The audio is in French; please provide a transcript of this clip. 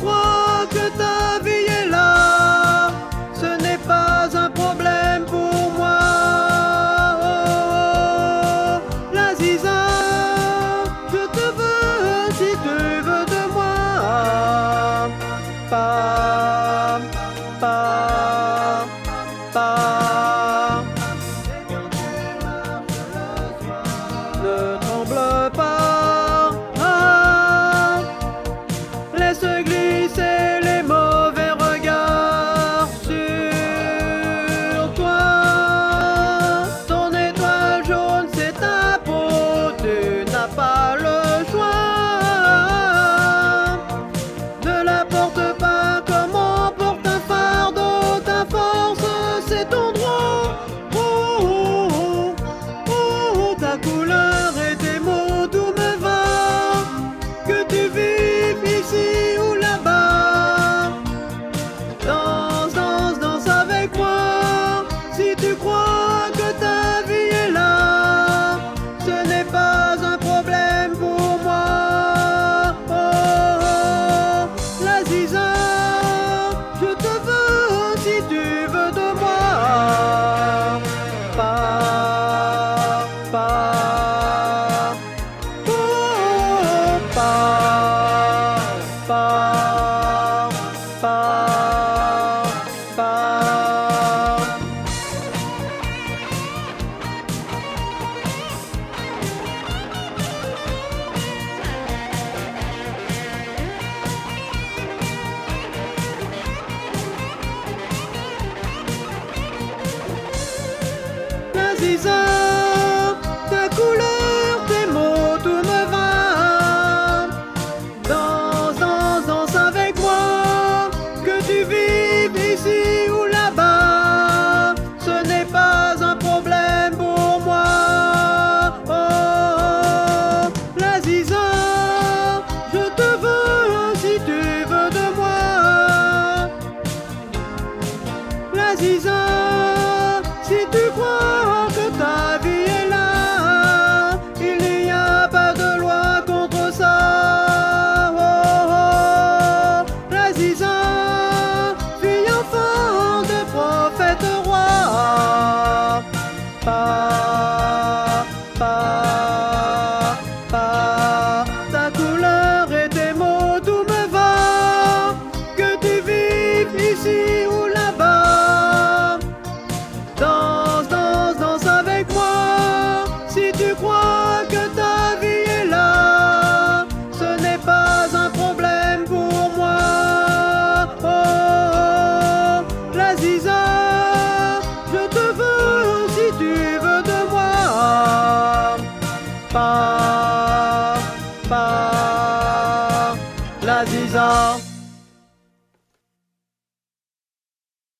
crois que ta vie est là, ce n'est pas un problème pour moi. Oh, oh, la Ziza, je te veux si tu veux de moi. Pa, pa, pa. Ne tremble pas, ah, laisse glisser les mauvais regards sur toi. Ton étoile jaune, c'est ta peau, tu n'as pas le choix. Ne la porte pas comme on porte un fardeau, ta force, c'est ton droit. Oh, oh, oh, oh, ta couleur et tes mots, tout me va. Que tu vives ici ou là-bas, danse, danse, danse avec moi. Si tu crois que ta vie est là, ce n'est pas un problème pour moi. Oh, oh, la Ziza, je te veux si tu veux de moi. Pa, pa, oh, pa, pa, pa, pa. La Ziza, ta couleur, tes mots, tout me va. Danse, danse, danse avec moi. Que tu vives ici ou là-bas, ce n'est pas un problème pour moi. Oh, oh, la Ziza, je te veux si tu veux de moi. La Ziza, si tu crois que ta vie est là, il n'y a pas de loi contre ça. Oh, oh, la Ziza, fille enfant de prophète roi. Pa, pa, pa, ta couleur et tes mots, tout me va. Que tu vives ici ou là-bas, danse, danse, danse avec moi. Si tu crois que ta vie est là, ce n'est pas un problème pour moi. Oh, oh, la Ziza, je te veux si tu veux de moi. Pa, pa, la Ziza.